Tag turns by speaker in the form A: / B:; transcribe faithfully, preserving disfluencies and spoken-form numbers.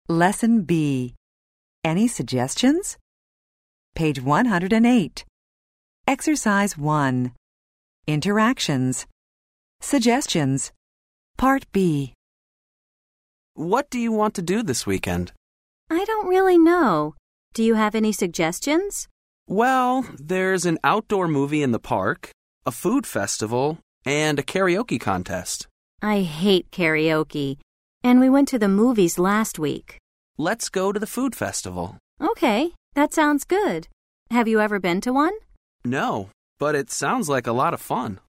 A: Lesson B. Any suggestions? Page one hundred eight. Exercise one. Interactions. Suggestions. Part B.
B: What do you want to do this weekend?
C: I don't really know. Do you have any suggestions?
B: Well, there's an outdoor movie in the park, a food festival, and a karaoke contest.
C: I hate karaoke. And we went to the movies last week.
B: Let's go to the food festival.
C: Okay, that sounds good. Have you ever been to one?
B: No, but it sounds like a lot of fun.